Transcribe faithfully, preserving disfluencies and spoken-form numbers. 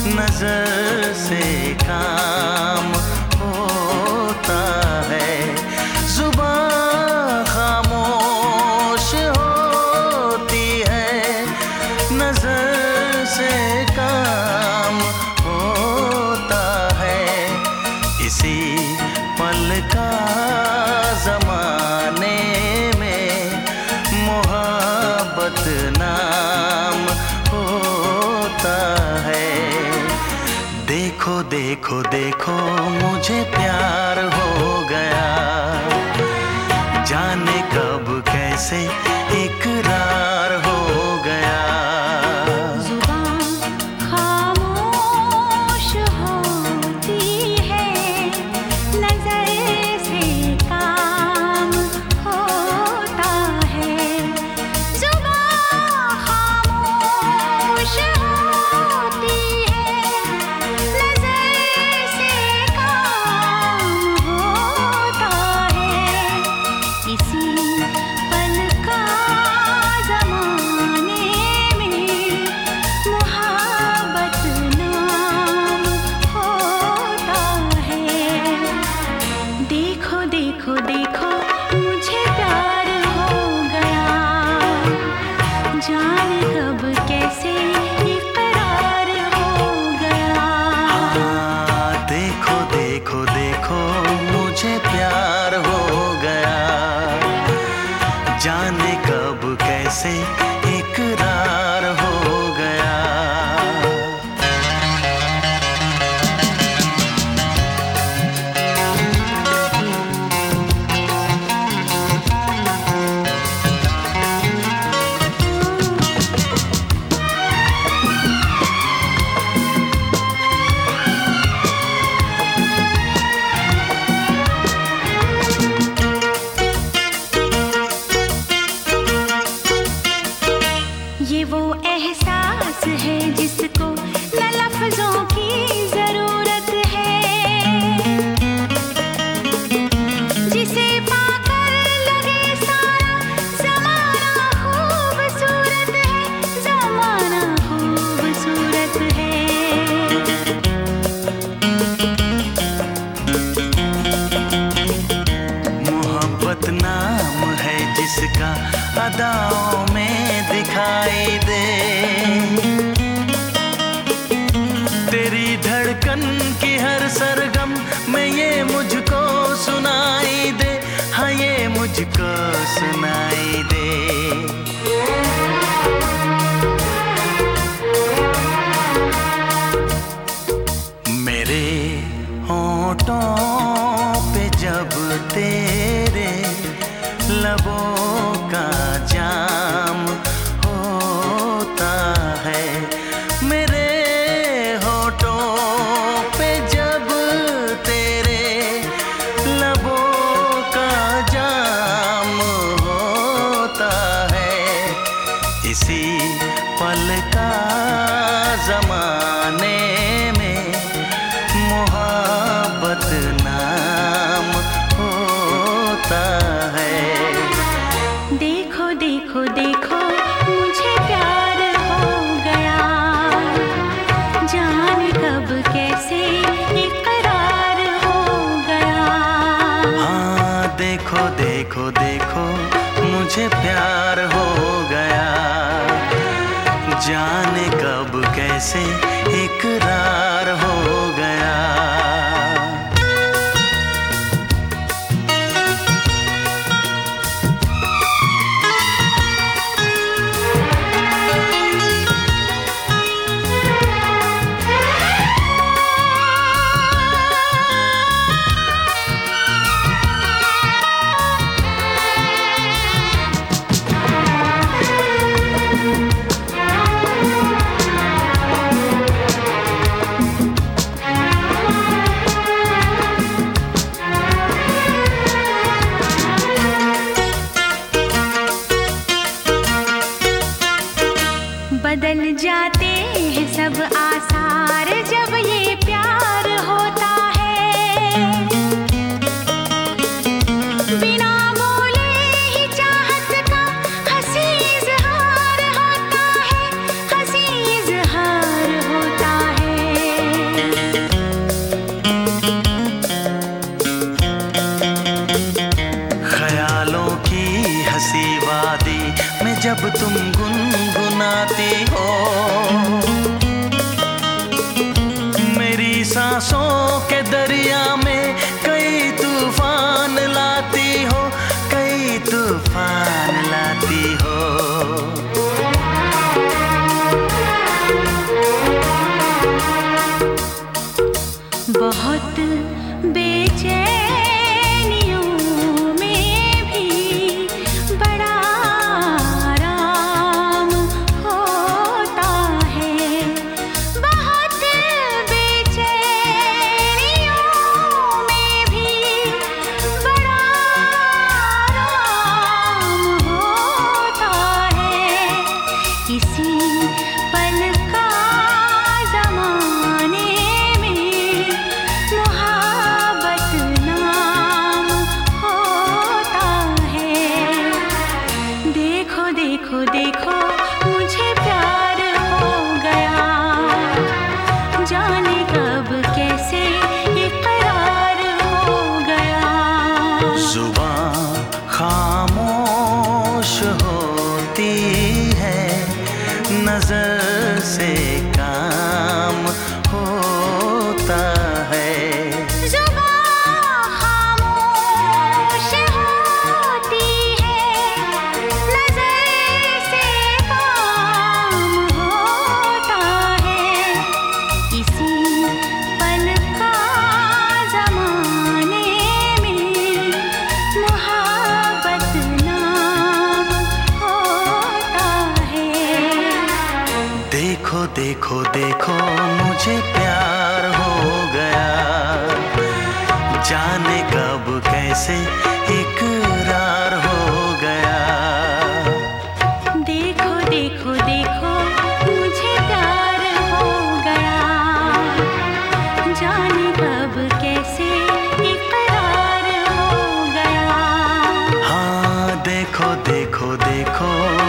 नजर से काम होता है। जुबान खामोश होती है, नजर से काम होता है। इसी पल का जमाने में मोहब्बत नाम होता है। देखो देखो देखो मुझे प्यार हो गया, जाने कब कैसे इकरार हो गया। जुबान खामोश होती है, नजर से काम होता है। जुबान खामोश होती है, नजर से काम होता है। इसी पल का जमाने में मोहब्बत नाम होता है। देखो देखो देखो मुझे प्यार हो गया, जाने कब कैसे इकरार हो गया। हाँ, देखो देखो देखो मुझे प्यार हो गया, जाने कब कैसे इकरार हो गया। ये वो एहसास है जिसको न लफ्जों की जरूरत है, जिसे पाकर लगे सारा जमाना खूबसूरत है, जमाना खूबसूरत है। मोहब्बत नाम है जिसका अदाओं में दिखाई दे, तेरी धड़कन की हर सरगम में ये मुझको सुनाई दे, हाँ ये मुझको सुनाई दे। मेरे होठों पे जब तेरे लबों का जाम होता है, मेरे होठों पे जब तेरे लबों का जाम होता है। इसी पल का जमाने में मोहब्बत नाम होता है। देखो देखो देखो मुझे प्यार हो गया, जाने कब कैसे इकरार हो गया। हाँ, देखो देखो देखो मुझे प्यार हो गया, जाने कब कैसे इकरार हो गया। बदल जाते हैं सब आसार जब ये प्यार होता है, बिना बोले ही चाहत का हंसी इज़हार होता है, हंसी इज़हार होता है। खो